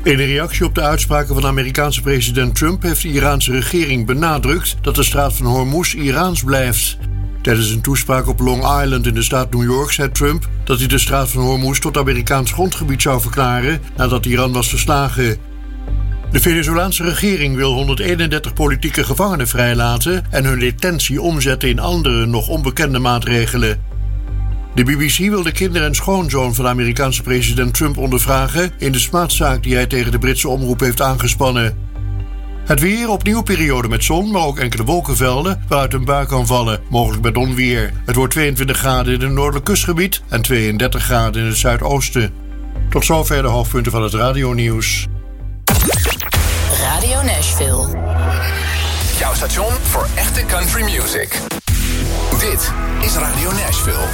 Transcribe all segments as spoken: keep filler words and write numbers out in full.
In een reactie op de uitspraken van de Amerikaanse president Trump heeft de Iraanse regering benadrukt dat de straat van Hormuz Iraans blijft. Tijdens een toespraak op Long Island in de staat New York zei Trump dat hij de straat van Hormuz tot Amerikaans grondgebied zou verklaren nadat Iran was verslagen. De Venezolaanse regering wil honderdeenendertig politieke gevangenen vrijlaten en hun detentie omzetten in andere, nog onbekende maatregelen. De B B C wil de kinder- en schoonzoon van de Amerikaanse president Trump ondervragen in de smaadzaak die hij tegen de Britse omroep heeft aangespannen. Het weer, opnieuw periode met zon, maar ook enkele wolkenvelden waaruit een bui kan vallen, mogelijk met onweer. Het wordt tweeëntwintig graden in het noordelijk kustgebied en tweeëndertig graden in het zuidoosten. Tot zover de hoofdpunten van het radionieuws. Radio Nashville. Jouw station voor echte country music. Dit is Radio Nashville.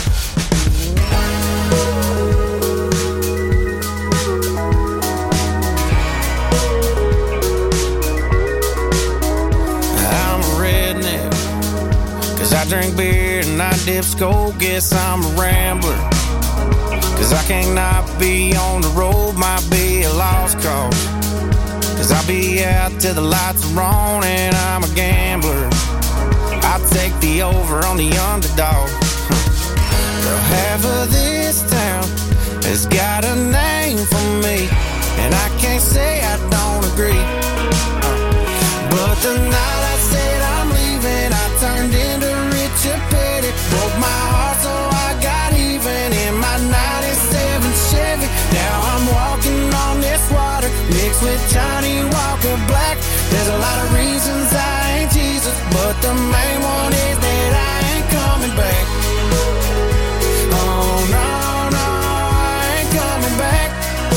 I'm a redneck, cause I drink beer and I dip skull. Guess I'm a rambler, cause I can't not be on the road. Might be a lost cause, cause I'll be out till the lights are on. And I'm a gambler, I take the over on the underdog. Girl, half of this town has got a name for me, and I can't say I don't agree. But the night I said I'm leaving, I turned into Richard Petty. Broke my heart so I got even in my ninety-seven Chevy. Now I'm walking on this water mixed with Johnny Walker Black. There's a lot of reasons I ain't Jesus, but the main one is that I ain't coming back. Oh no, no, I ain't coming back.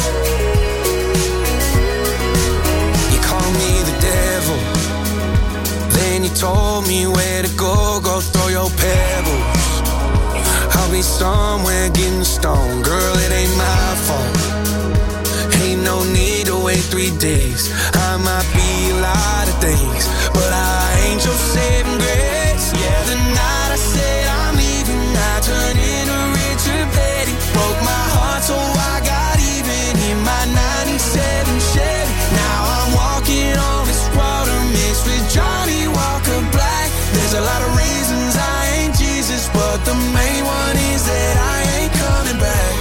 You call me the devil, then you told me where to go. Go throw your pebbles, I'll be somewhere getting stoned. Girl, it ain't my fault, ain't no need to wait three days. I might be a lot of things, but I ain't your saving grace. Yeah, the night I said I'm leaving, I turned into Richard Petty. Broke my heart so I got even in my ninety-seven Chevy. Now I'm walking on this water mixed with Johnny Walker Black. There's a lot of reasons I ain't Jesus, but the main one is that I ain't coming back.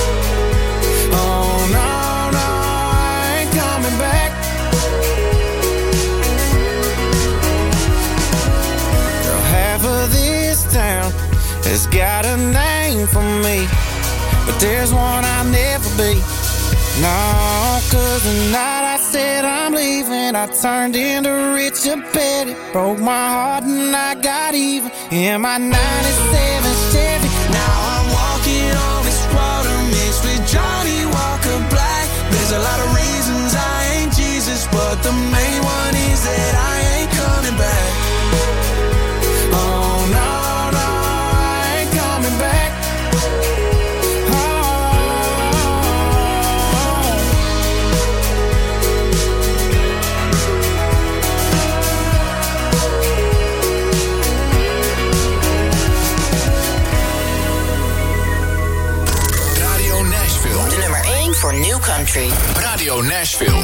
Oh no, no, I ain't coming back. Girl, half of this town has got a name for me, but there's one I'll never be. No, cause the night I said I'm leaving, I turned into Richard Petty. Broke my heart and I got even in my ninety-seven Chevy. Now I'm walking on this water mixed with Johnny Walker Black. There's a lot of reasons I ain't Jesus, but the main one is that I ain't coming back. Oh no, no, I ain't coming back. For new country. Radio Nashville.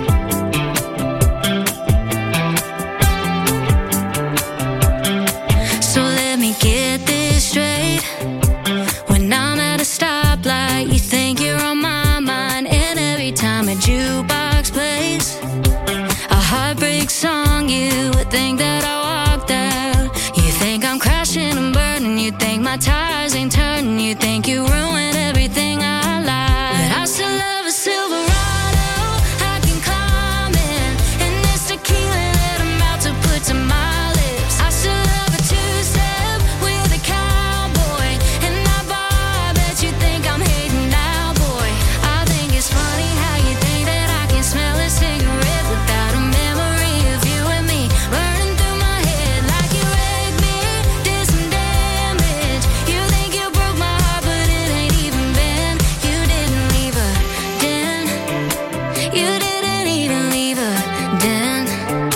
So let me get this straight. When I'm at a stoplight, you think you're on my mind, and every time a jukebox plays a heartbreak song, you would think that I walked out. You think I'm crashing and burning, you think my tires ain't turning, you think you ruined everything I like. I still love a Silverado, I can climb in, and this tequila that I'm about to put to my lips. I still love a two-step with a cowboy, and that bar, I bet you think I'm hating now, boy. I think it's funny how you think that I can smell a cigarette without a memory of you and me burning through my head like you wrecked me, did some damage. You think you broke my heart, but it ain't even been. You didn't leave a dent. You didn't even leave a dent.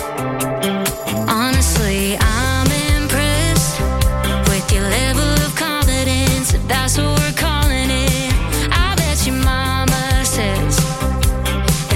Honestly, I'm impressed with your level of confidence, if that's what we're calling it. I bet your mama says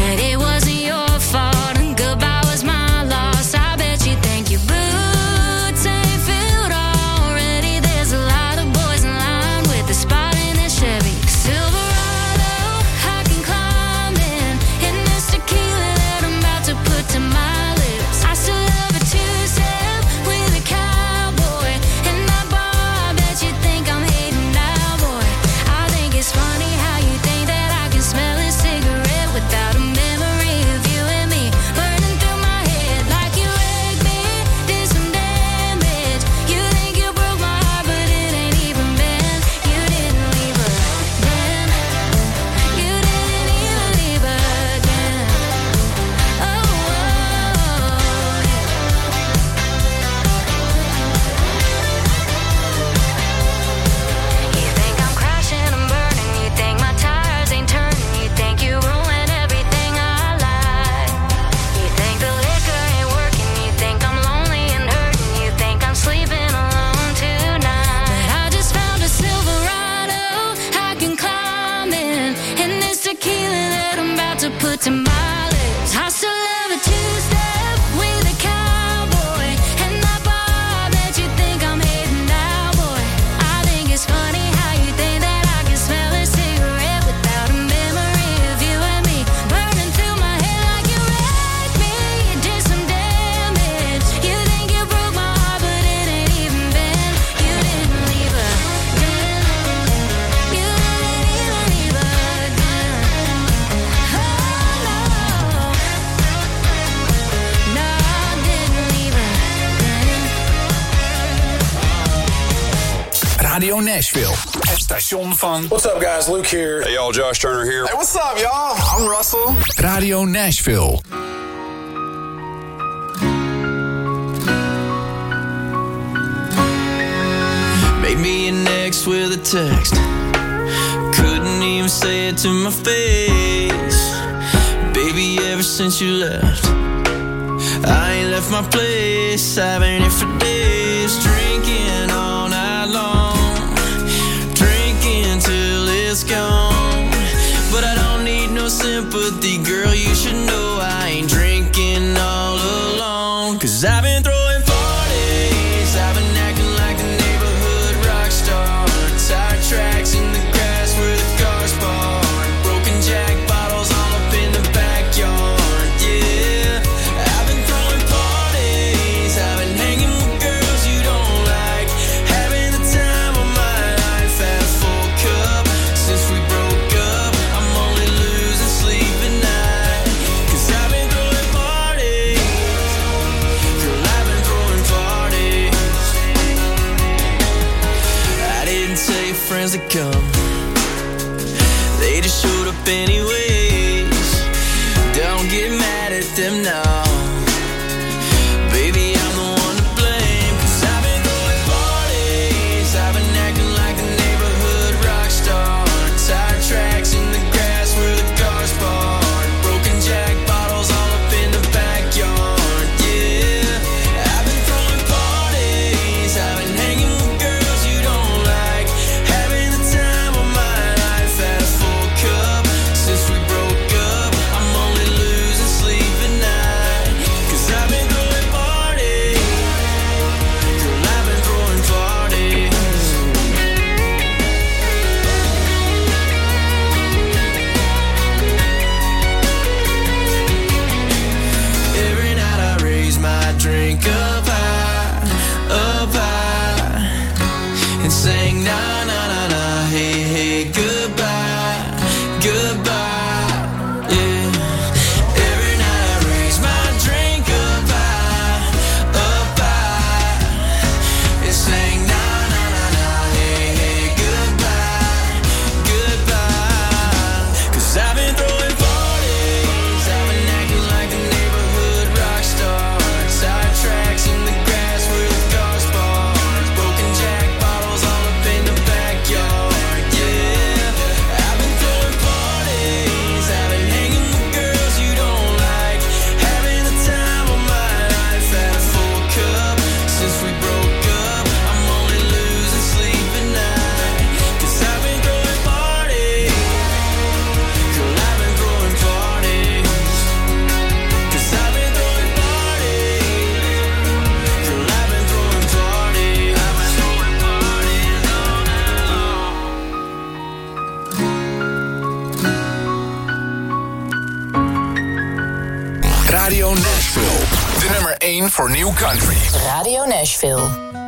Nashville. Het station van... What's up, guys? Luke here. Hey, y'all. Josh Turner here. Hey, what's up, y'all? I'm Russell. Radio Nashville. Made me an ex with a text. Couldn't even say it to my face. Baby, ever since you left, I ain't left my place. I've been here for days, drinking all night long, drinking till it's gone. But I don't need no sympathy, girl, you should know I ain't drinking all alone. Cause I've been throwing parties, I've been acting like a neighborhood rock star. Tire tracks in the grass where the cars parked, broken jack bottles all up in the backyard, yeah. I've been throwing parties, I've been hanging with girls you don't like, having the time of my life at full cup. Since we broke up, I'm only losing sleep at night. Cause I've been throwing parties, girl, I've been throwing parties. I didn't tell your friends to come, they just showed up anyways. Don't get mad at them now, baby, I'm the one to blame. Cause I've been throwing parties, I've been acting like a neighborhood rock star. Tire tracks in the grass where the cars parked, broken jack bottles all up in the backyard, yeah. I've been throwing parties, I've been hanging with girls you don't like, having the time of my life at full cup. Since we broke up, I'm only losing sleep at night. Cause I've been throwing parties, girl, I've been throwing parties. Every night I raise my drink up high, up high, and sing na na na na, hey hey, goodbye, goodbye, yeah. Every night I raise my drink up high, up high, and sing na na na na, hey hey, goodbye, goodbye. Cause I've been throwing parties, I've been acting like a neighborhood rock star. Tire tracks in the grass where the cars parked, broken jack bottles all up in the backyard, yeah. I've been throwing parties, I've been hanging with girls you don't like, having the time of my life at a full cup. Since we broke up, I'm only losing sleep at night. Cause I've been throwing parties, girl, I've been throwing parties. Cause I've been throwing parties, girl, I've been throwing parties. I've been throwing parties all night long. Radio Nashville. De nummer één voor New Country. Radio Nashville.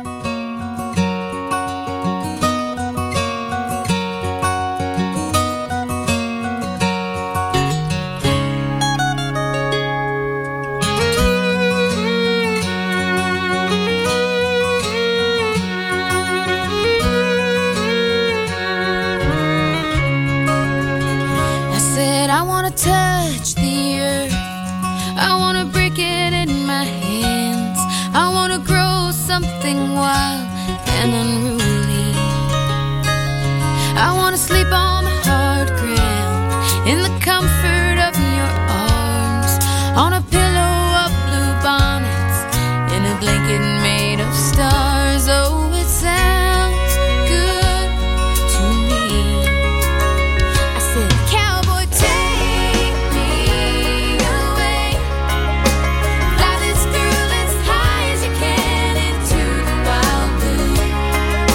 I said I wanna touch the earth, I wanna break it in my hands, I wanna grow something wild and unruly, I wanna sleep on the hard ground in the comfort of your arms, on a pillow of blue bonnets, in a blanket made of stars. Oh, it sounds good to me. I said, cowboy, take me away, fly this girl as high as you can into the wild blue.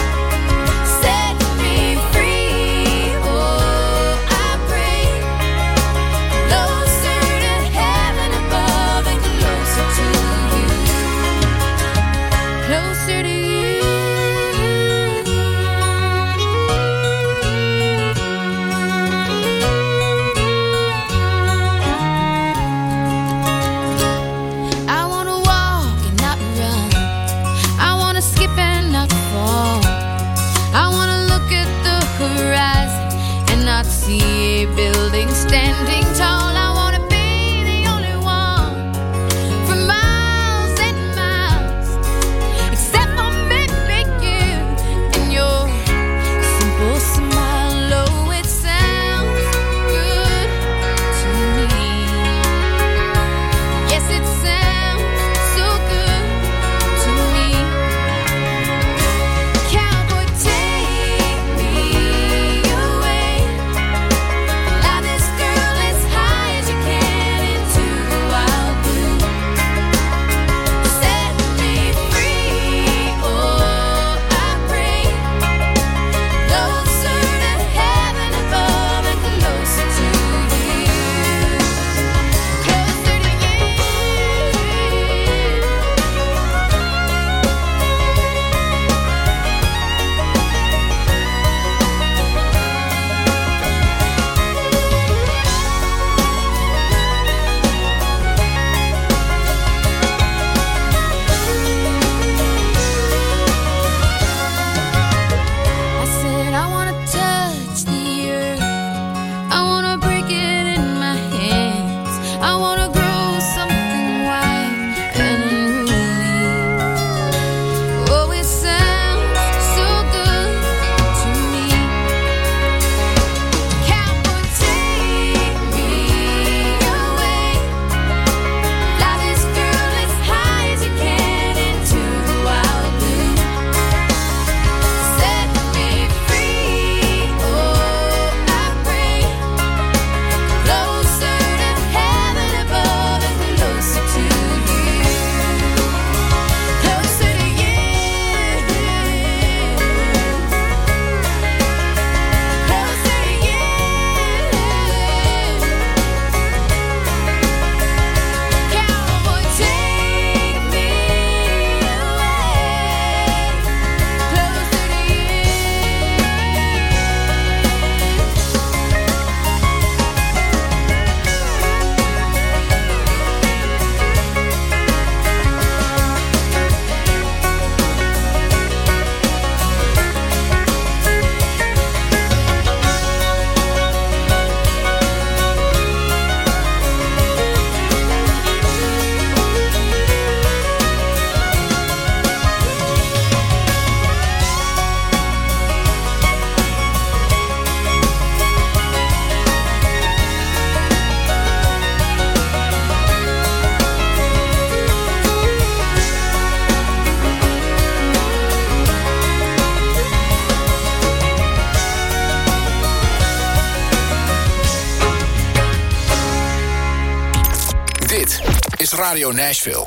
Dit is Radio Nashville.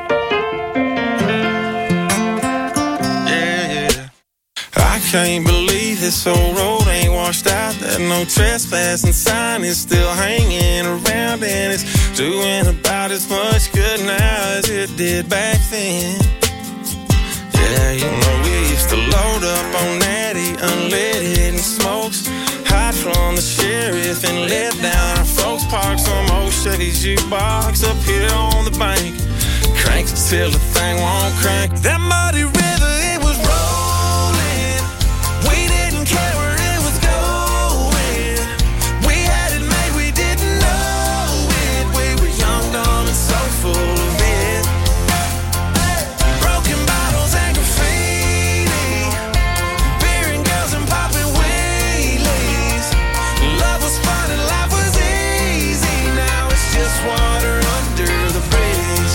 Yeah, yeah. I can't believe this old road ain't washed out. That no trespassing sign is still hanging around, and it's doing about as much good now as it did back then. Yeah, you know we used to load up on Natty, unleaded and smokes, hide from the sheriff and let down our folks. Park some old Chevy jukebox up here on the bank, crank it till the thing won't crank. That muddy river, it was rolling. We didn't care where it was going. We had it made, we didn't know it. We were young, dumb, and so full of it. Broken bottles and graffiti, beer and girls and popping wheelies. Love was fun and life was easy. Now it's just water under the bridge.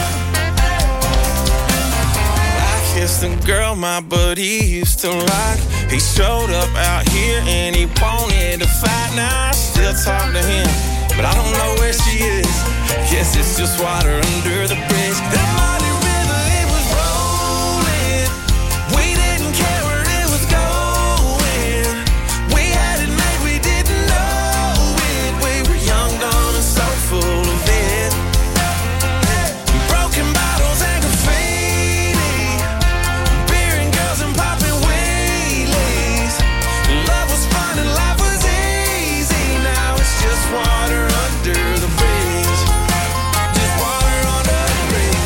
I kissed a girl my buddy used to like. He showed up out here and he wanted to fight. Now I still talk to him, but I don't know where she is. Guess it's just water under the bridge. That mighty river, it was rolling. We didn't care where it was going. We had it made, we didn't know it. We were young, dumb, and so full of it. Broken bottles and graffiti, beer and girls and popping wheelies. Love was fun and life was easy. Now it's just water under the bridge. Just water under the bridge.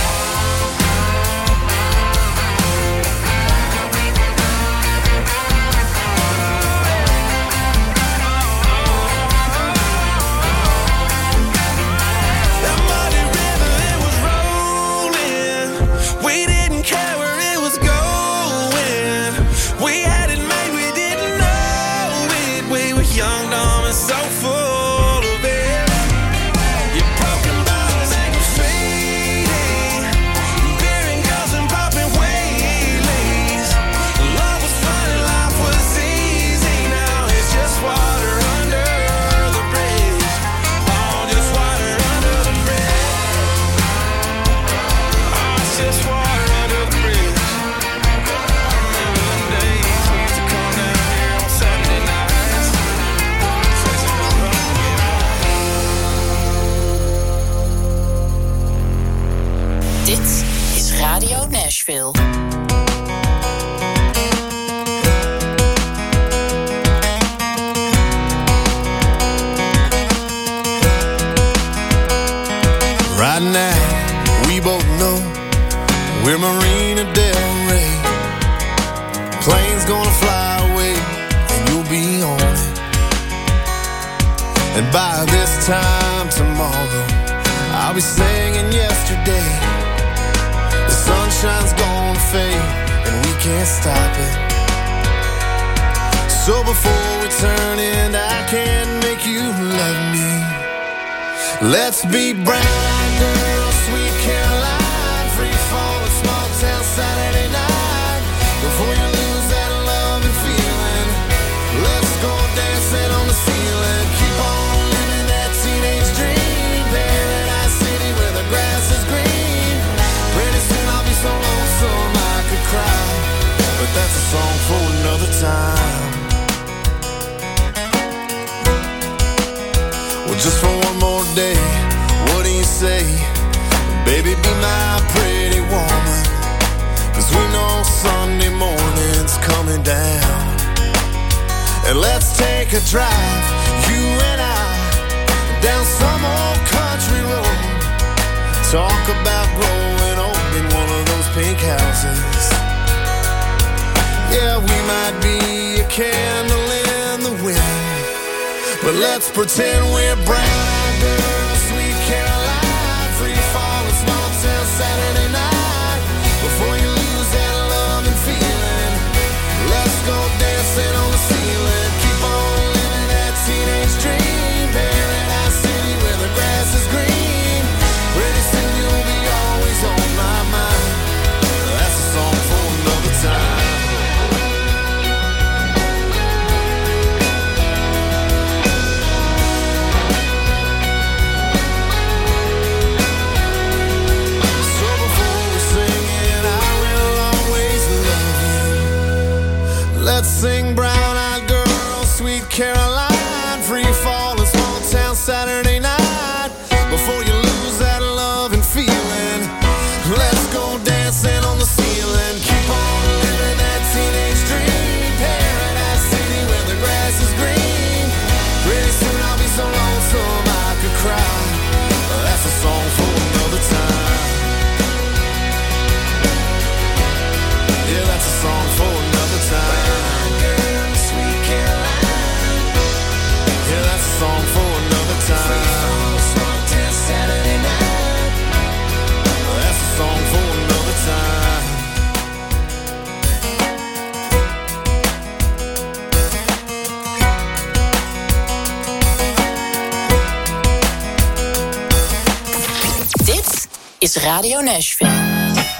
That muddy river, it was rolling. We didn't care where it was going. We had it made, we didn't know it. We were young, dumb, and so full of it. You're broken bottles and graffiti, beer and girls and popping wheelies. Love was fun and life was easy. Now it's just water under the bridge. Oh, just water under the bridge. Oh, it's just water under the bridge. Remember them days we used to come down here on Saturday nights, chasing the road. Dit is Radio Nashville. Right now, we both know we're Marina Del Rey. Plane's gonna fly away, and you'll be on it. And by this time tomorrow, I'll be singing yesterday. The sunshine's gonna fade, and we can't stop it. So before we turn in, I can't make you love me. Let's be brown girls, sweet Caroline, free fall, small town Saturday night. Before you lose that love and feeling, let's go dancing on the ceiling. Keep on living that teenage dream, Paradise City where the grass is green. Pretty soon I'll be so lonesome I could cry, but that's a song for another time. Well, just for one more day, what do you say? Baby, be my pretty woman, 'cause we know Sunday morning's coming down. And let's take a drive, you and I, down some old country road. Talk about growing old in one of those pink houses. Yeah, we might be a candle in the wind, but let's pretend we're brown girls, sweet Caroline, free fall, a small town Saturday night. Before you lose that love and feeling, let's go dancing on the ceiling. Keep on living that teenage dream, Paradise City where the grass is green. Pretty soon you'll be always on my mind. That's a song for another time. is Radio Nashville.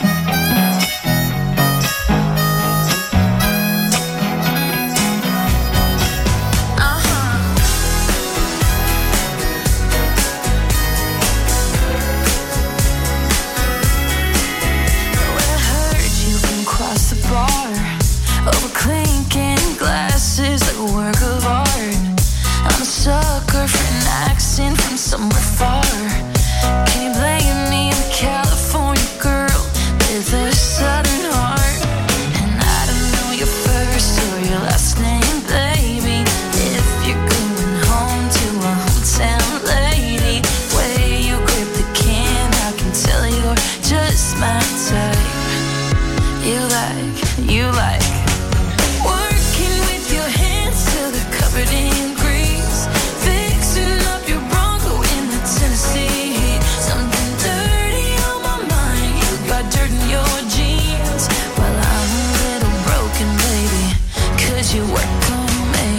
Somewhere far. Can you blame me? I'm a California girl with a southern heart. And I don't know your first or your last name, baby. If you're going home to a hometown lady, way you grip the can, I can tell you're just my type. You like, you like working with your hands till they're covered in grease, fixing up your Tennessee heat. Something dirty on my mind. You got dirt in your jeans. Well, I'm a little broken, baby. Could you work on me?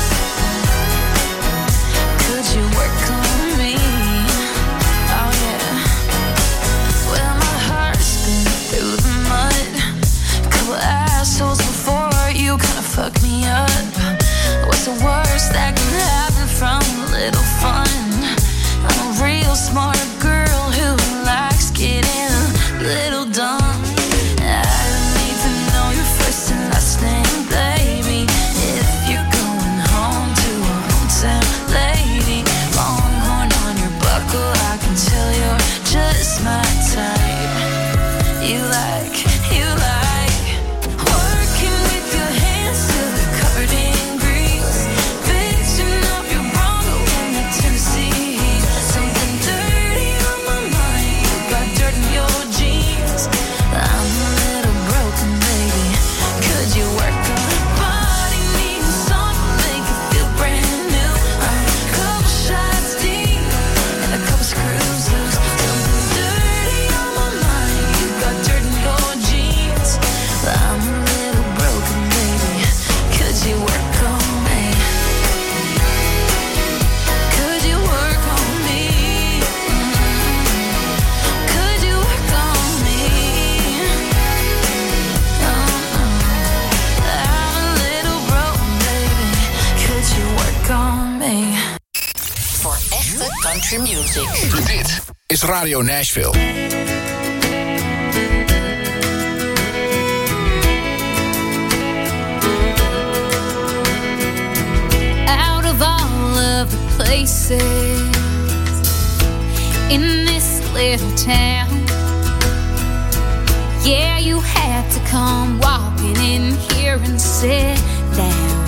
Could you work on me? Oh yeah. Well, my heart's been through the mud. Couple assholes before you kinda fucked me up. What's the worst that can happen from a little fun? I'm a real smart girl who likes getting a little dumb. I don't even know your first and last name, baby. If you're going home to a hometown lady, longhorn on your buckle, I can tell you're just my type. You like, you like working with your hands till they're covered in grease, fixing up your Bronco in the Tennessee. Country music. Dit is Radio Nashville. Out of all of the places in this little town, yeah, you had to come walking in here and sit down.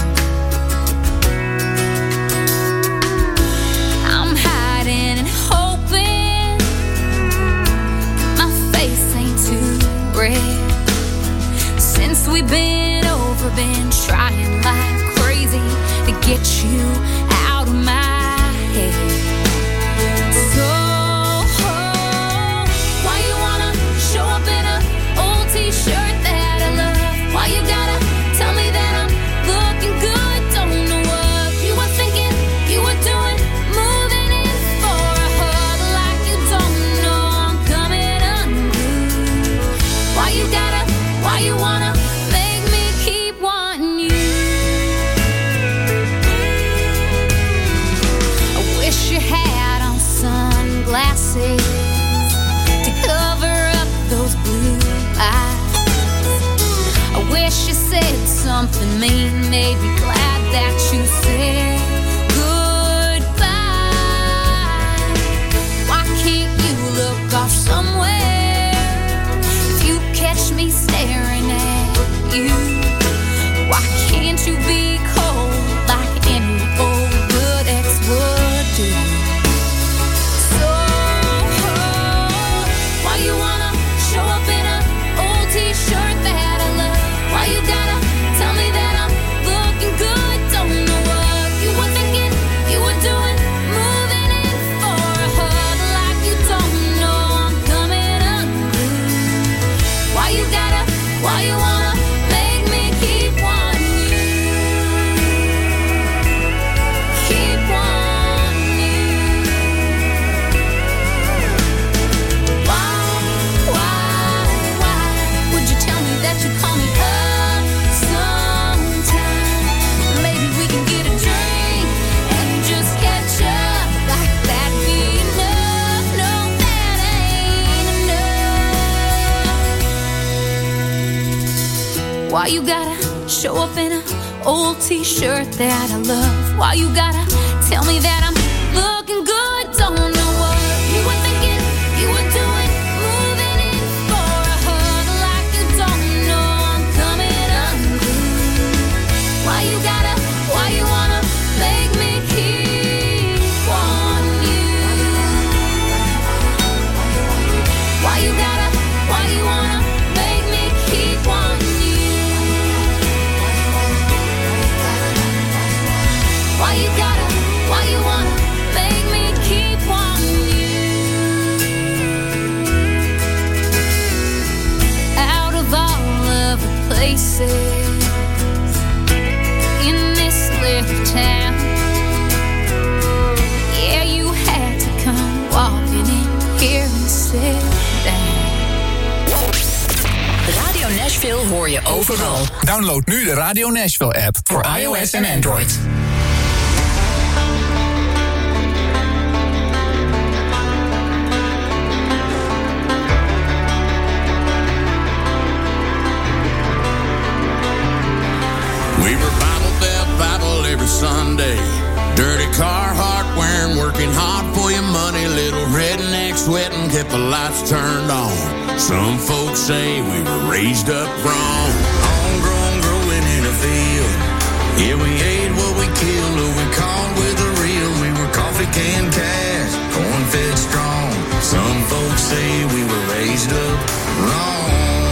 And hoping my face ain't too red. Since we've been over, been trying like crazy to get you out of my head. So why you wanna show up in a old t-shirt that I love? Why you gotta tell me that I'm looking good? Don't know what you were thinking you were doing. Why you wanna make me keep wanting you? I wish you had on sunglasses to cover up those blue eyes. I wish you said something mean, made me glad that you said goodbye. Why can't you look off somewhere? Catch me staring at you. Why can't you be cold like any old good ex would do? So why you wanna show up in a old t-shirt that I love? Why you gotta tell me that I'm looking good? Don't know what you were Why you gotta show up in an old t-shirt that I love? Why you gotta tell me that I'm looking good? Don't know what you were thinking, you were doing, moving in for a hug like you don't know I'm coming unglued. Why you gotta, why you wanna make me keep wanting you? Why you gotta, why you wanna make me keep wanting you? Why you gotta, why you wanna make me keep wanting you? Out of all of the places in this little town, yeah, you had to come walking in here and sit down. Radio Nashville hoor je overal. Download nu de Radio Nashville app voor iOS en Android. We were Bible Belt Bible every Sunday. Dirty Carhartt wearing, working hard for your money. Little redneck sweating, kept the lights turned on. Some folks say we were raised up wrong. Homegrown, growing in a field. Yeah, we ate what we killed, or we called with the real. We were coffee can cash, corn-fed strong. Some folks say we were raised up wrong.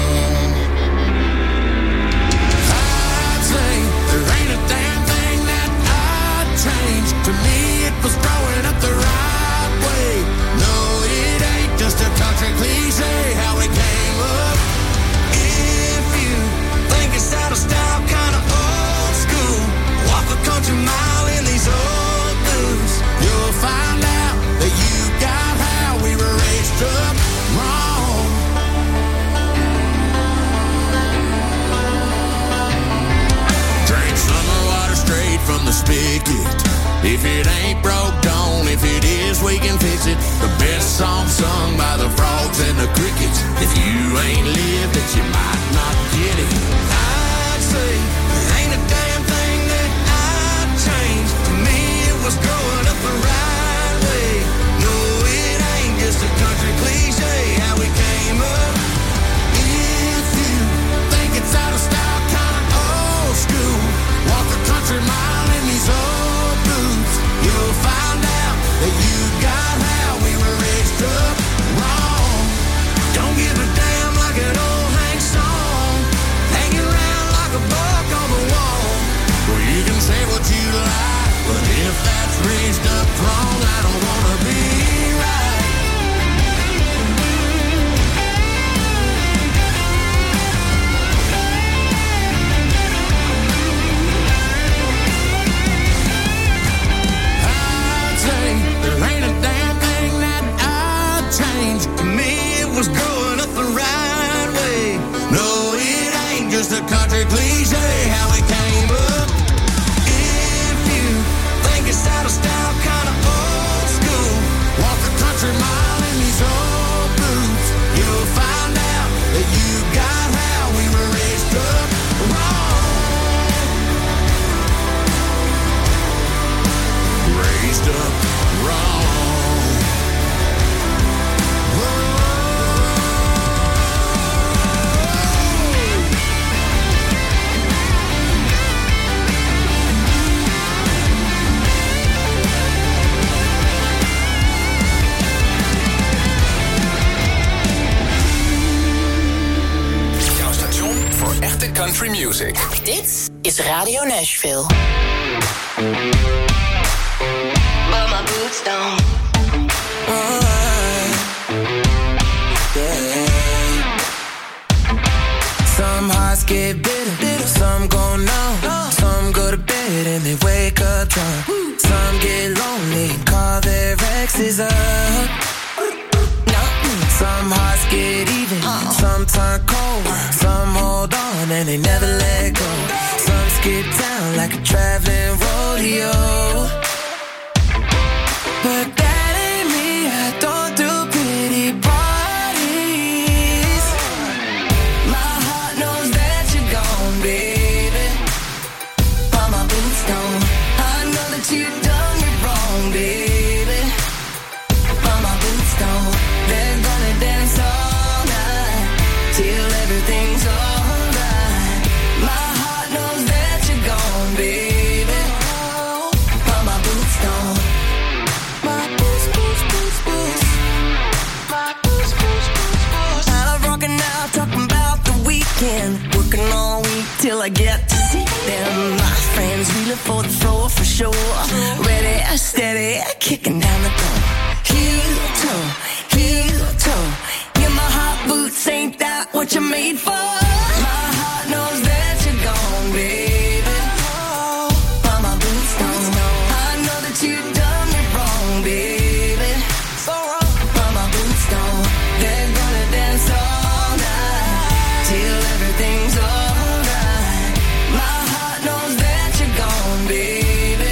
To me, it was growing up the right way. No, it ain't just a country cliche how we came up. If you think it's out of style, kind of old school, walk a country mile in these old boots. You'll find out that you got how we were raised up wrong. Drink summer water straight from the spigot. If it ain't broke, don't. If it is, we can fix it. The best song sung by the frogs and the crickets. If you ain't lived it, you might not get it. I'd say there ain't a damn thing that I'd change. To me, it was growing up the right way. No, it ain't just a country cliche how we came up. If you think it's out of style, kind of old school, walk a country mile in these old boots. You'll find out that you got how we were raised up wrong. Don't give a damn like an old Hank song, hanging around like a buck on the wall. Well, you can say what you like, but if that's raised up wrong, I don't wanna be right. There ain't a damn thing that I'd change. To me, it was growing up the right way. No, it ain't just a country cliche how we came up. If you think it's out of style, kind of old school, walk a country mile in these old boots. You'll find out that you got how we were raised up wrong. Raised up wrong. Jouw station voor echte country music. Dit is Radio Nashville. But my boots don't. Oh, yeah. Some hearts get bitter, some go numb, some go to bed and they wake up drunk. Some get lonely and call their exes up. Some hearts get even, some turn cold, some hold on and they never let go. Some skip down like a traveling rodeo. But that ain't me, I don't do pity parties. My heart knows that you're gone, what you're made for. My heart knows that you're gone, baby. But my boots don't know. I know that you've done me wrong, baby. So wrong. But my boots don't. They're gonna dance all night till everything's alright. My heart knows that you're gone, baby.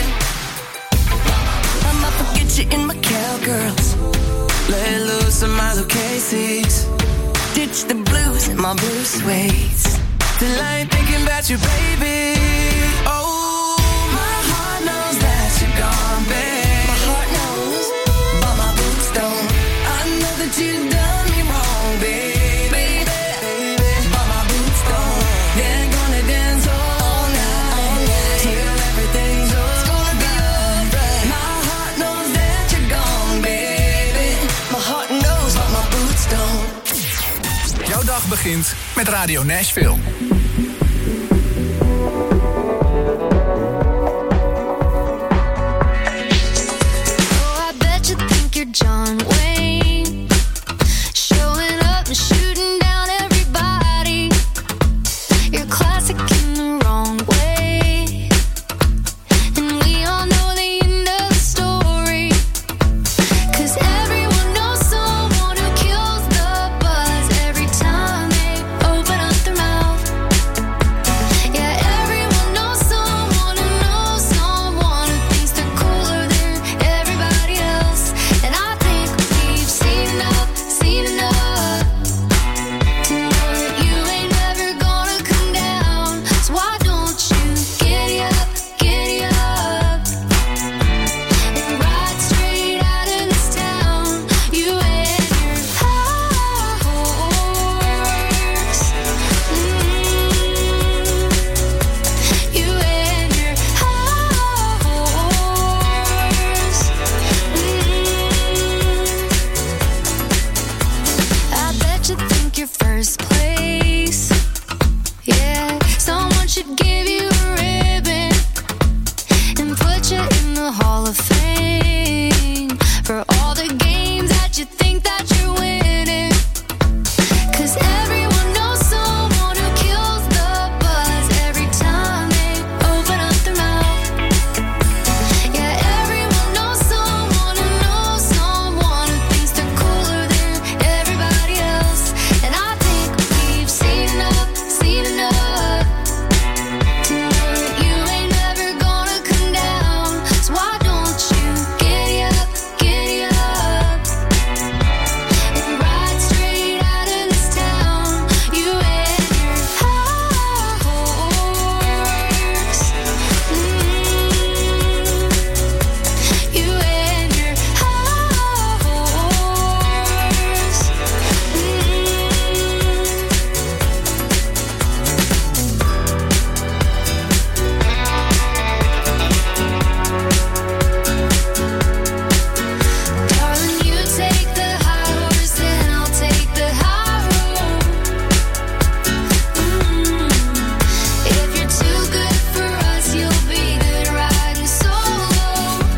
I'ma forget you in my cowgirls. Lay loose in my Lucchese's. Ditch the blues in my blue suedes. Till I ain't thinking about you, baby. Oh, my heart knows that you're gone, babe. My heart knows, but my boots don't. I know that you've done me wrong, baby. But my boots don't. They're gonna dance all night till everything's alright. My heart knows that you're gone, baby. My heart knows, but my boots don't. Jouw dag begint met Radio Nashville. Oh, I bet you think you're John Wayne, showing up and shooting down everybody. You're classic in the wrong way, and we all know the end of the story. 'Cause everyone knows someone who kills the buzz every time they open up their mouth. Yeah, everyone knows someone who knows someone who thinks they're cooler than everybody else. And I think we've seen enough, seen enough to know that you ain't never gonna come down. So why don't you giddy up, giddy up, and ride straight out of this town? You and your horse. Mm. You and your horse. Mm. I bet you think you're first place. Yeah, someone should give you a ribbon and put you in the Hall of Fame for all the games that you think that you're winning. 'Cause everyone knows someone who kills the buzz every time they open up their mouth. Yeah, everyone knows someone who knows someone who thinks they're cooler than everybody else. And I think we've seen enough, seen enough to know that you ain't never gonna come down. So why don't you giddy up, giddy up, and ride straight out of this town? You and your horse. Mm. You and your horse. Darling, you take the high horse and I'll take the high road. Mm. If you're too good for us, you'll be good riding solo.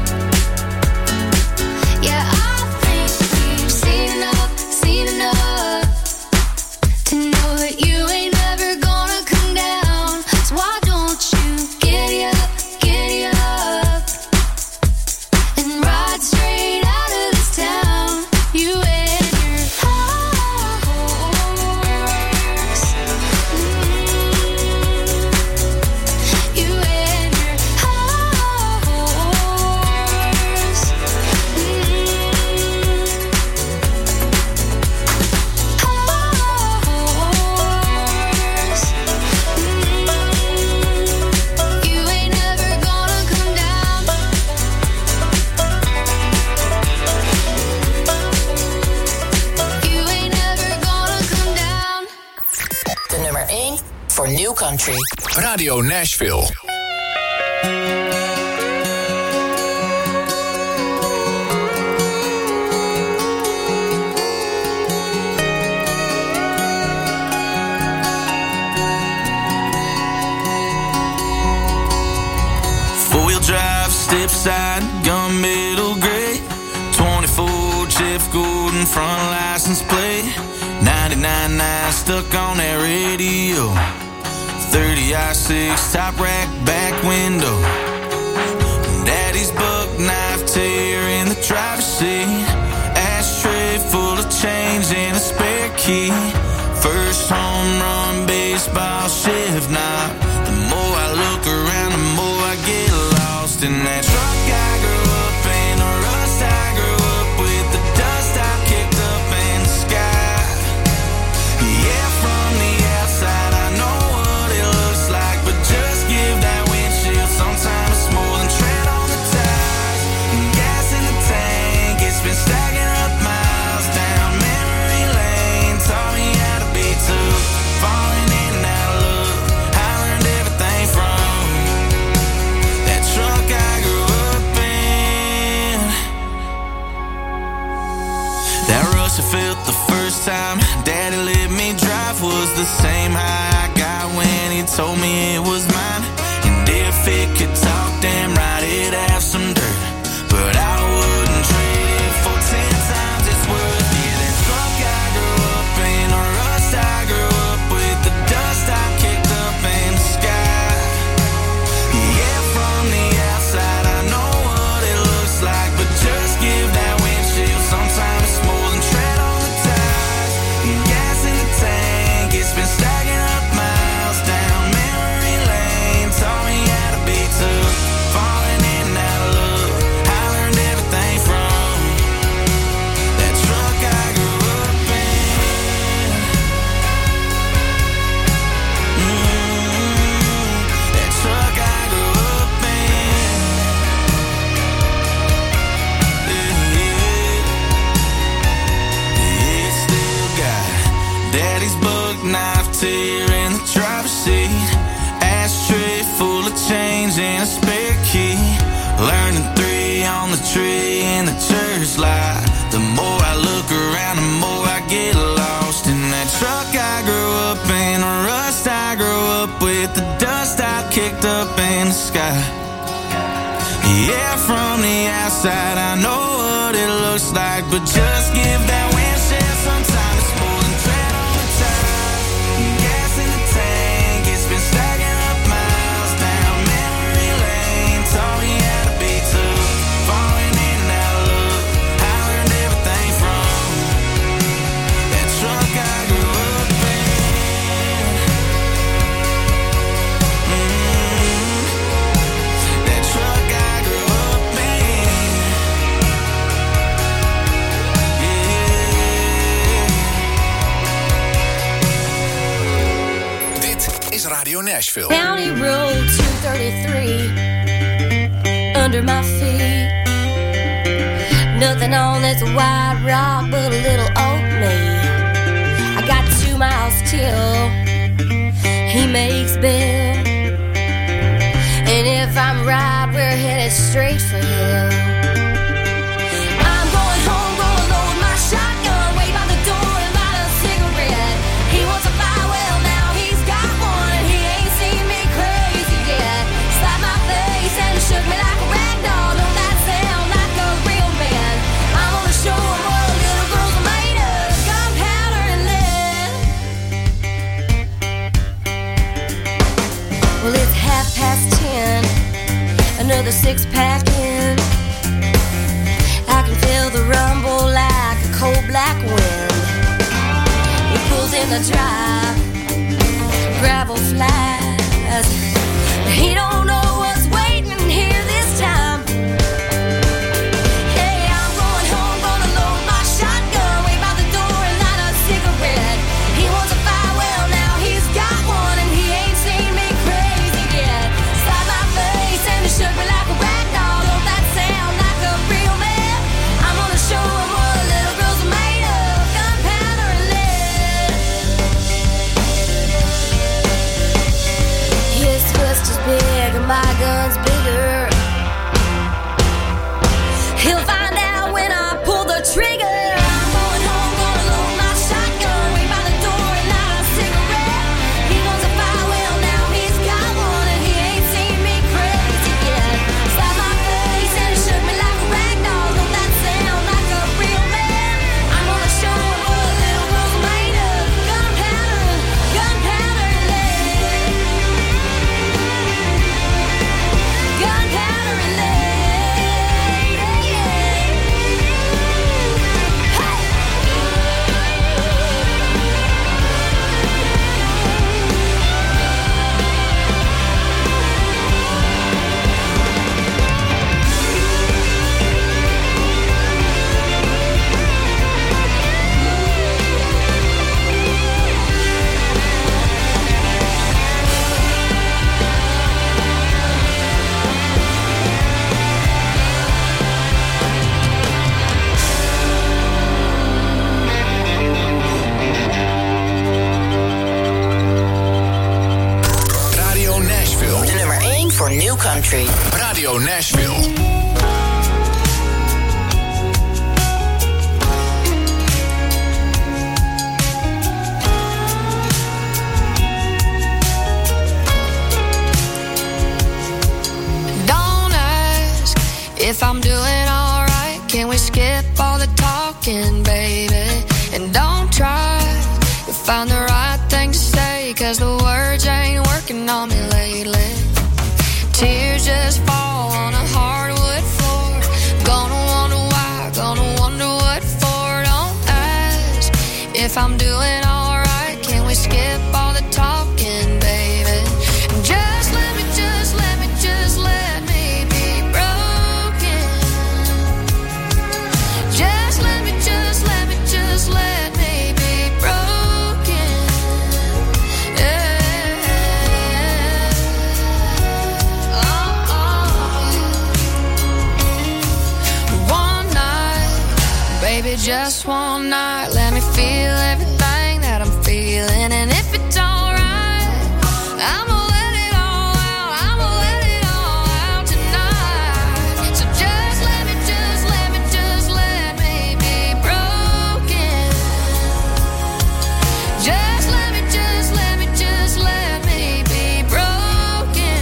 Yeah, I think we've seen enough, seen enough to know that you ain't never gonna come down. So why don't you giddy up, giddy up, and ride straight out of this town? You and your horse. Mm. You and your horse. Horse. You ain't never gonna come down. You ain't never gonna come down. De nummer één voor New Country. Radio Nashville. Four-wheel drive, step side, gunmetal gray, twenty-four Jeff Gordon front license plate. ninety-nine point nine stuck on that radio. thirty I six top rack back window. Daddy's buck knife tear in the driver's seat. Ashtray full of change and a spare key. First home run baseball shift knob. The more I look around, the more I get lost in that truck I grew up in, the rust I grew up with, the dust I kicked up in the sky. Yeah, from the outside I know what it looks like, but just give that windshield sometimes it's more than tread on the tires. And gas in the tank, it's been stacking up miles down memory lane. Taught me how to be tough, falling in and out of love. I learned everything from that truck I grew up in. That rush I felt the first time Daddy let me drive was the same high I got when he told me it was mine. And if it could talk, damn right it'd have some dirt, but I wouldn't trade it for ten times its worth. Yeah, that truck I grew up in, the rust I grew up with, the dust I kicked up in the sky. Yeah, from the outside I know what it looks like, but just give that windshield sometimes it's more than tread on the tires. And gas in the tank, it's been stacking up miles down memory lane. Taught me how to be tough, falling in and out of love. I learned everything from that truck I grew up in. Mm, that truck I grew up in. Yeah, yeah. It still got Daddy's buck knife tear in the driver's seat. Ashtray full of change and a spare key. Learning three on the tree in the church light. The more I look around, the more I get lost in that truck I grew up in, the rust I grew up with, the dust I kicked up in the sky. Yeah, from the outside I know what it looks like, but just give that windshield some time. It's more than tread on the tires. Gas in the tank, it's been stacking up miles down memory lane. Taught me how to be tough, falling in and out of love. I learned everything from that truck I grew up in. Mm, that truck I grew up in. Yeah. Dit is Radio Nashville. County Road two thirty-three under my feet. Nothing on this white rock but a little old me. I got two miles till he makes bail. And if I'm right, we're headed straight for hell. I'm going home, gonna load my shotgun, wait by the door and light a cigarette. He wants a fire, well now he's got one, and he ain't seen me crazy yet. Slapped my face and shook me like a rag doll. Don't that sound like a real man? I'm gonna show him what little girls are made of, gunpowder and lead. Well, it's half past ten, another six pack in. I can feel the rumble like a cold black wind. He pulls in the drive, gravel flies. He don't know what's waiting here this time. Hey, I'm going home, gonna load my shotgun, wait by the door and light a cigarette. He wants a fire, well now he's got one, and he ain't seen me crazy yet. Slapped my face and he shook me like a rag doll. Don't that sound like a real man? I'm gonna show him what little girls are made of, gunpowder and lead. His fist is big Radio Nashville. If I'm doing alright, can we skip all the talking, baby? And don't try to find the right thing to say, 'cause the words ain't working on me lately. Tears just fall on a hardwood floor. Gonna wonder why, gonna wonder what for. Don't ask if I'm doing alright, can we skip all the talking, baby? Just let me, just let me, just let me be broken. Just let me, just let me, just let me be broken. Yeah. Oh, oh. One night, baby, just one night. Let me feel everything that I'm feeling. And if it's alright, I'm gonna let it all out. I'm gonna let it all out tonight. So just let me, just let me, just let me be broken. Just let me, just let me, just let me be broken.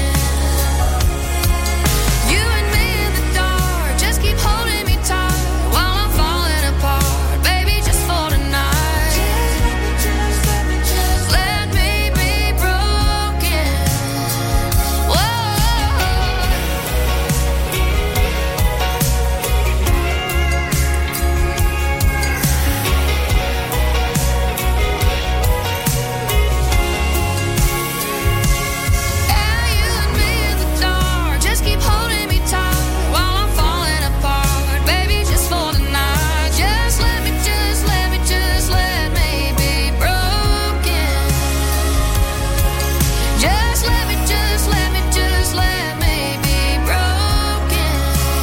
You and me in the dark, just keep holding me tight while I'm falling apart, baby, just for tonight. Just let me, just let me, just let me be broken. Whoa. Yeah, you and me in the dark, just keep holding me tight while I'm falling apart, baby, just for tonight. Just let me, just let me, just let me be broken. Just let me, just let me, just let me be broken.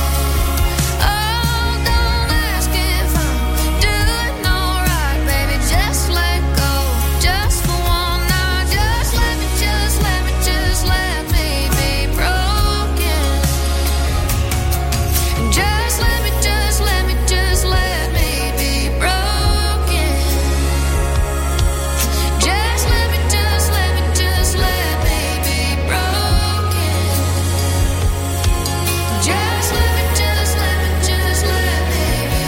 Oh, don't ask if I'm doing alright, baby, just let go. Just for one night, just let me, just let me, just let me be broken. Just let me, just let me, just let me be broken. Just let me, just let me, just let me be broken. Just let me, just let me, just let me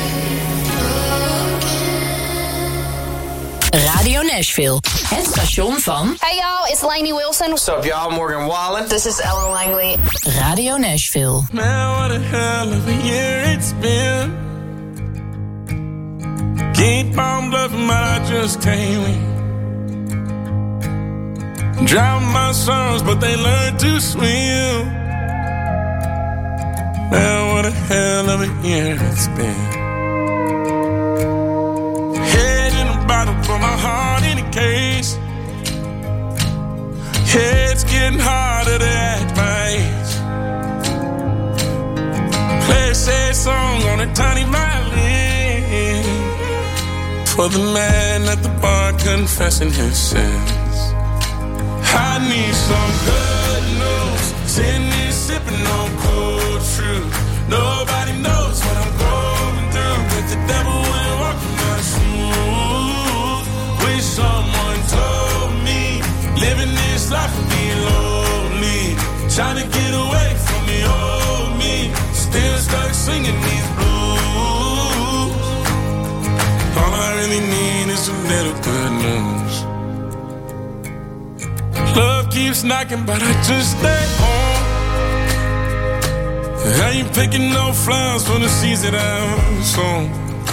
be broken. Radio Nashville. Het station van Hey y'all, it's Lainey Wilson. What's up, y'all? Morgan Wallen. This is Ellen Langley. Radio Nashville. Man, what a hell of a year it's been. Keep on bluffing, but I just can't win. Drown my sons, but they learn to swim. Man, what a hell of a year it's been. Head in a bottle, put my heart in a case. Yeah, it's getting harder to act my age. Play a sad song on a tiny violin for the man at the bar confessing his sins. I need some good news. Sitting here sipping on cold truth. Nobody knows what I'm going through, but the devil will walk in my shoes. Wish someone told me living this life would be lonely. Trying to get away from the old me. Still stuck singing these blues. All I really need is a little good news. Love keeps knocking, but I just stay home. I ain't picking no flowers for the seeds that I'm sown.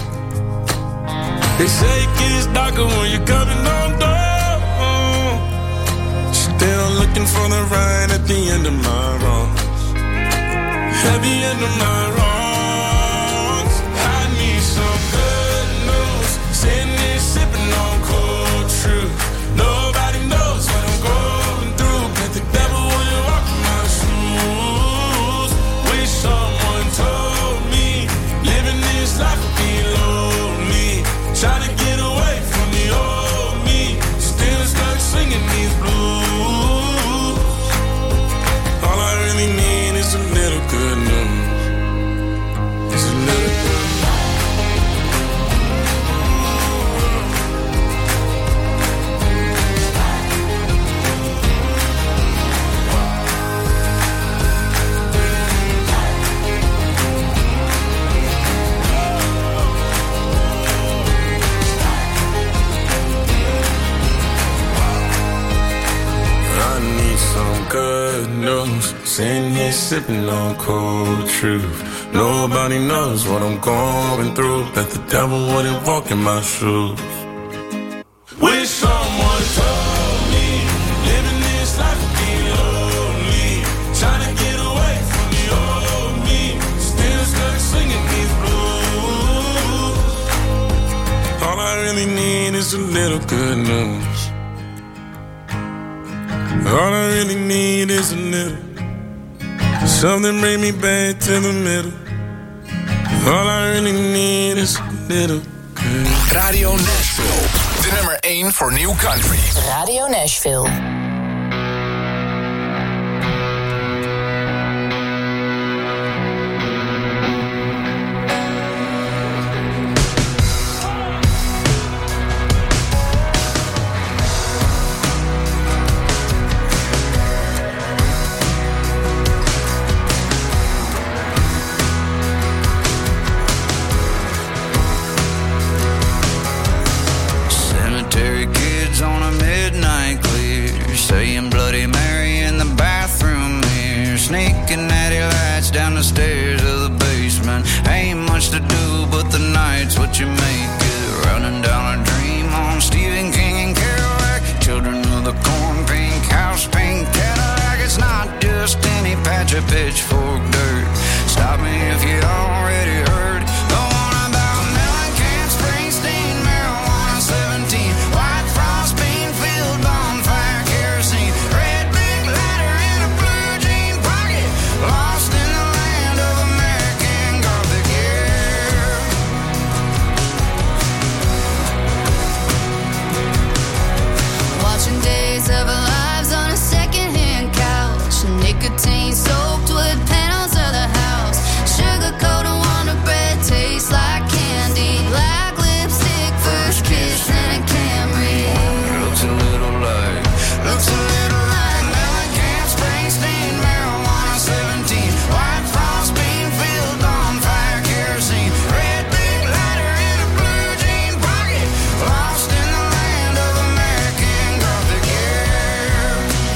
They say it gets darker when you're coming on down. Still looking for the right at the end of my wrongs. At the end of my wrongs. I need some good news. Sitting here sipping on cold truth. Nobody knows what I'm going through, but the devil will walk in my shoes. Wish someone told me living this life would be lonely. Try to get away from the old me. Still stuck singing these blues. All I really need is a little good news. Sitting here sipping on cold truth. Nobody knows what I'm going through. That the devil wouldn't walk in my shoes. Wish someone told me living this life would be lonely. Trying to get away from the old me. Still stuck singing these blues. All I really need is a little good news. All I really need is a little. Something bring me back to the middle. All I really need is a little good. Radio Nashville. De nummer één voor New Country. Radio Nashville. Saying Bloody Mary in the bathroom mirror, sneaking natty lights down the stairs of the basement. Ain't much to do, but the night's what you make it. Running down a dream on Stephen King and Kerouac. Children of the corn, pink house, pink Cadillac. It's not just any patch of pitchfork dirt. Stop me if you already heard the one about Mellencamp, Springsteen, marijuana seventeen, White Frost, Beanfield, bonfire, kerosene, red big ladder in a blue jean pocket, lost in the land of American Gothic, yeah. Watching Days of Our Lives on a second-hand couch, nicotine soaked wood panels of the house, sugar coated Wonder Bread tastes like candy, black lipstick, first kiss and a Camry. Looks a little like, looks a little like Mellencamp, Springsteen, marijuana seventeen, White Frost, Beanfield, bonfire, kerosene, red big ladder in a blue jean pocket, lost in the land of American Gothic, yeah.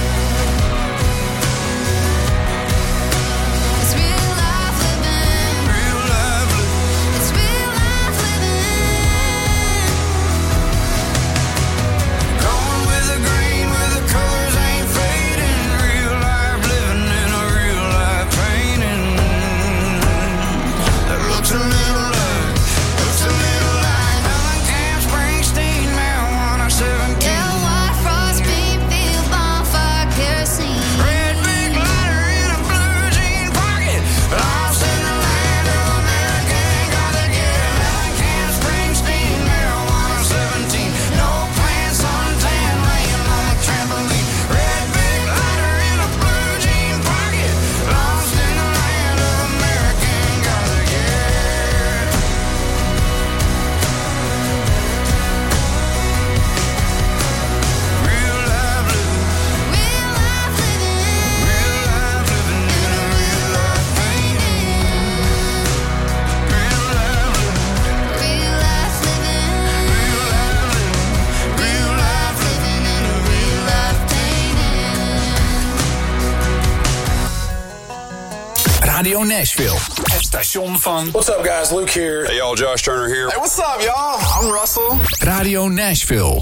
It's real life living, real life living. It's real life living. Going with the green where the colors ain't fading. Real life living in a real life painting. That looks a little like, looks a little like Mellencamp, Springsteen, marijuana seventeen. Yeah, White Frost, Beanfield, bonfire, kerosene. Red big ladder in a blue jean pocket, lost in the land of American Gothic, yeah. Mellencamp, Springsteen, marijuana seventeen, no plans, suntan, laying on a trampoline. Red big ladder in a blue jean pocket, lost in the land of American Gothic, yeah. Real life living, Real life living, real life living in a real life painting. Real life living, real life living, real life living, real life living in a real life painting. Radio Nashville. Het station van... What's up, guys? Luke here. Hey, y'all, Josh Turner here. Hey, what's up, y'all? I'm Russell. Radio Nashville.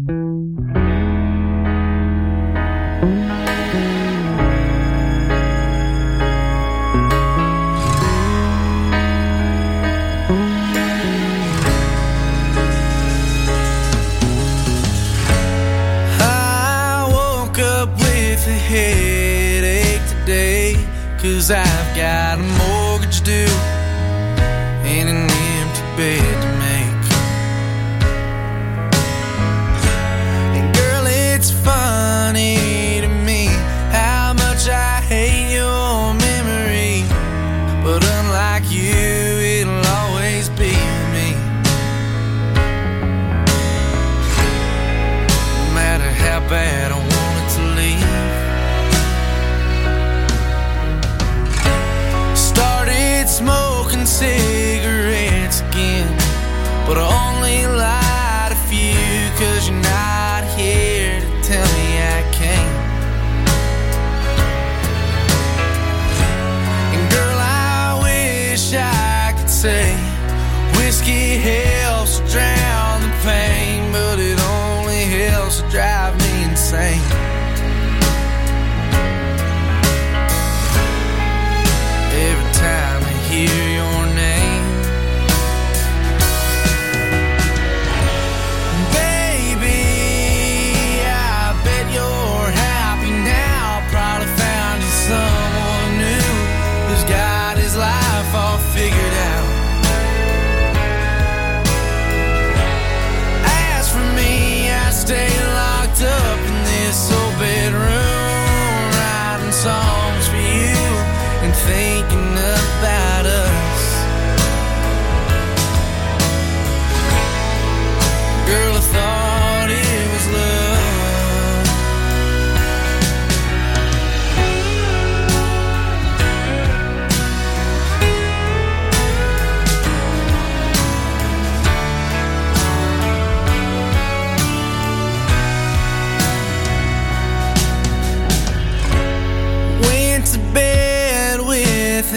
I woke up with a headache today, 'cause I've got a mortgage due and an empty bed to make. And girl, it's funny to me how much I hate your memory, but unlike you, it'll always be with me. No matter how bad I want it to leave. Started smoking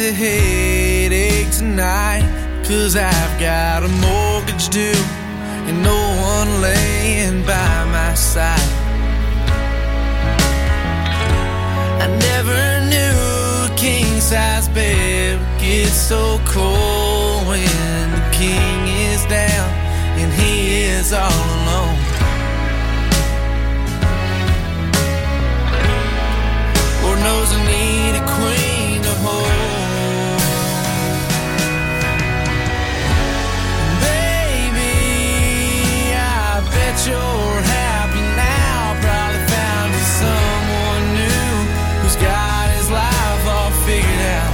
a headache tonight, 'cause I've got a mortgage due and no one laying by my side. I never knew a king-size bed would get so cold when the king is down and he is all alone. Lord knows I need a queen to hold. Baby, I bet you're happy now. Probably found you someone new who's got his life all figured out.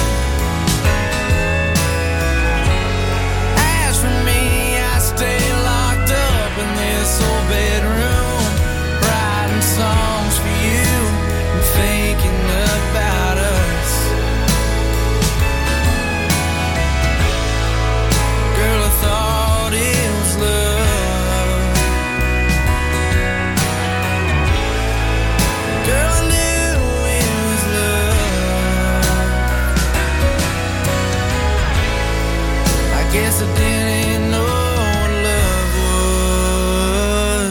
As for me, I stay locked up in this old bedroom, writing songs for you and thinking about us. Girl, I thought it was love. Girl, I knew it was love. I guess I didn't know what love was.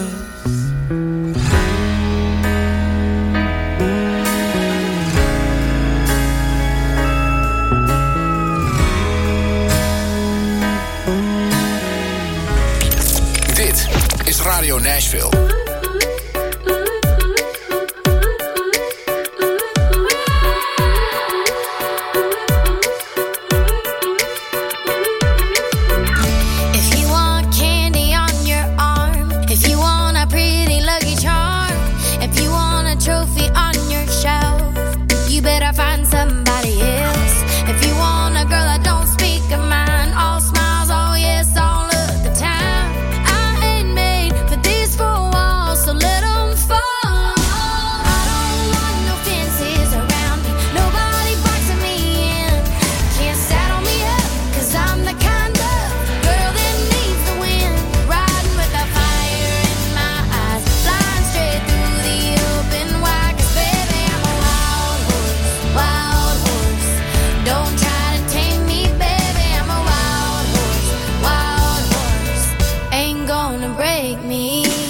Dit is Radio Nashville. If you want candy on your arm, if you want a pretty lucky charm, if you want a trophy on your shelf, you better find somebody else. If you want a girl that don't speak a mind, all smiles, all yes, all of the time, I ain't made for these four walls, so let 'em fall. I don't want no fences around me, nobody boxing me in. Can't saddle me up, 'cause I'm the kind of girl that needs the wind. Riding with the fire in my eyes, flying straight through the open wide. 'Cause baby, I'm a wild horse, wild horse. Don't try to tame me, baby, I'm a wild horse, wild horse. Ain't gonna break me.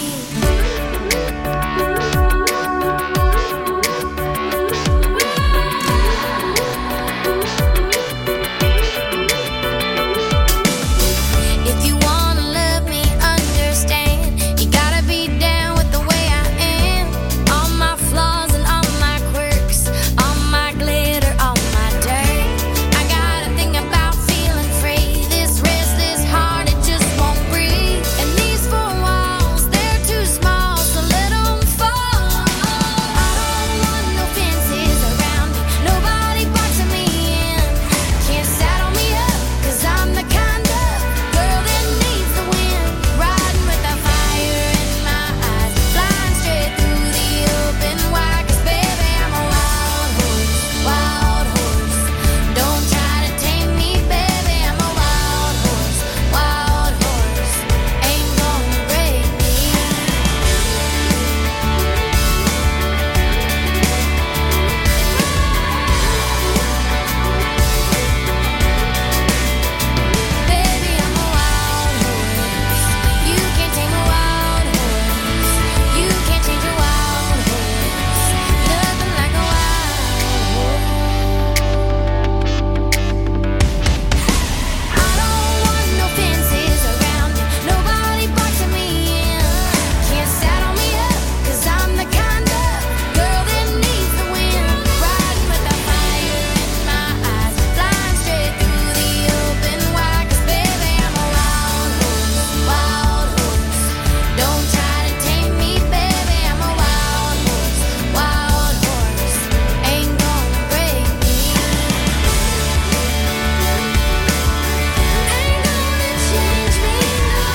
If you wanna love me, understand, you gotta be down with the way I am. All my flaws and all my quirks, all my glitter, all my dirt. I gotta think about feeling free. This restless heart, it just won't breathe. And these four walls, they're too small, so let 'em fall. I don't want no fences around me, nobody boxing me in. Can't saddle me up, 'cause I'm the kind of girl that needs the wind. Riding with the fire in my eyes, flying straight through the open wide. 'Cause baby, I'm a wild horse, wild horse. Don't try to tame me, baby, I'm a wild horse, wild horse. Ain't gonna break me. Baby, I'm a wild horse. You can't tame a wild horse. You can't change a wild horse. Nothing like a wild horse. I don't want no fences around me, nobody boxing me in. Can't saddle me up, 'cause I'm the kind of girl that needs the wind. Riding with the fire in my eyes, flying straight through the open wide. 'Cause baby, I'm a wild horse, wild horse. Don't try to tame me, baby, I'm a wild horse, wild horse. Ain't gonna break me. Ain't gonna change me, no.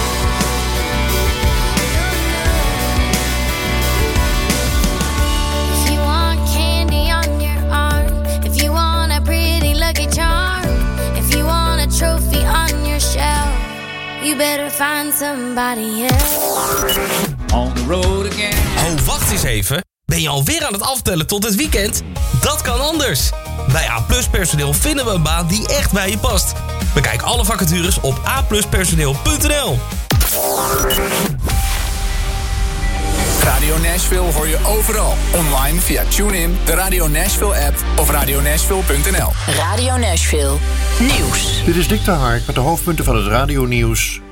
If you want candy on your arm, if you want a pretty lucky charm, if you want a trophy on your shelf, you better find somebody else. On the road again. Oh, wacht eens even. Ben je alweer aan het aftellen tot het weekend? Dat kan anders. Bij A plus personeel vinden we een baan die echt bij je past. Bekijk alle vacatures op a plus personeel punt n l. Radio Nashville hoor je overal. Online via TuneIn, de Radio Nashville app of radio nashville punt n l. Radio Nashville Nieuws. Dit is Dick de Hark met de hoofdpunten van het radionieuws.